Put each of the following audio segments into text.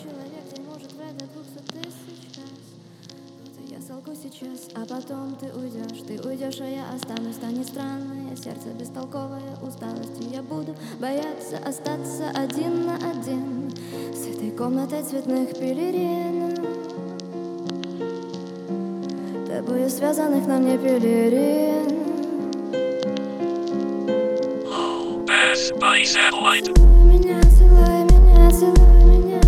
человек день может в это 200 тысяч раз. Вот и я солгу сейчас, а потом ты уйдешь, а я останусь. Станет странное сердце бестолковое усталостью. Я буду бояться остаться один на один с этой комнатой цветных пелерин, тобою связанных на мне пелерин. Low Bass by Satellite. Целуй меня, целуй меня, целуй меня.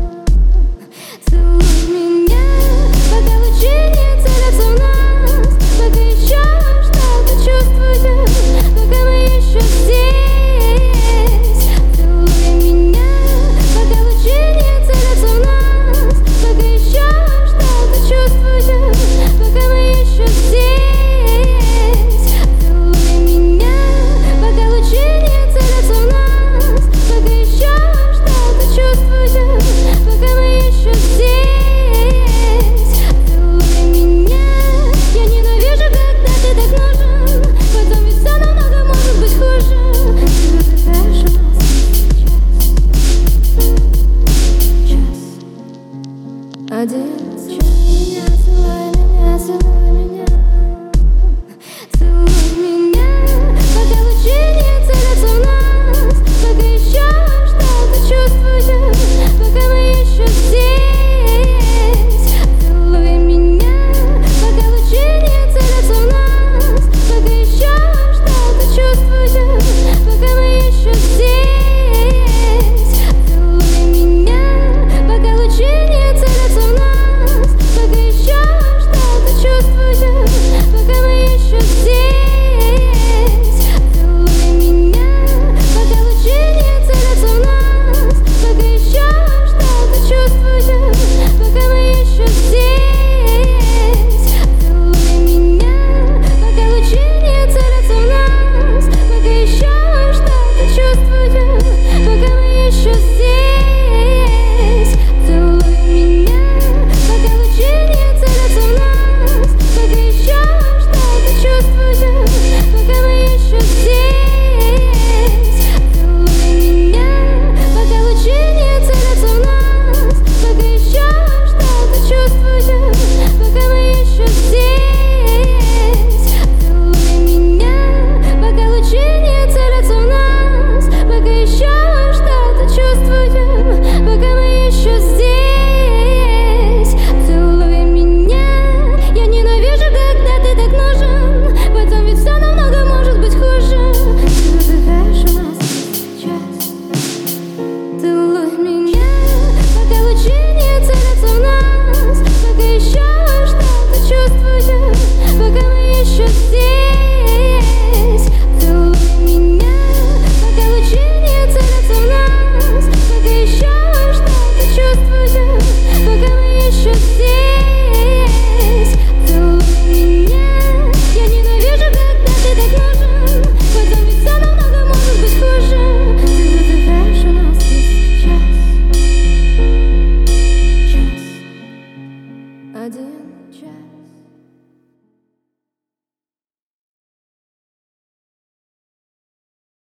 Целуй меня, пока лучи не целятся в нас, пока еще что-то чувствую, пока мы еще здесь. Целуй меня, пока лучи не целятся в нас, пока еще что-то чувствую, пока мы еще здесь. Целуй меня, пока лучи не целятся в нас, пока еще что-то чувствую, пока мы еще здесь. Целуй меня, я ненавижу, когда ты так нужен, потом ведь все намного может быть хуже. Ты выдыхаешь у нас час, один. Целуй меня, целуй меня, целуй.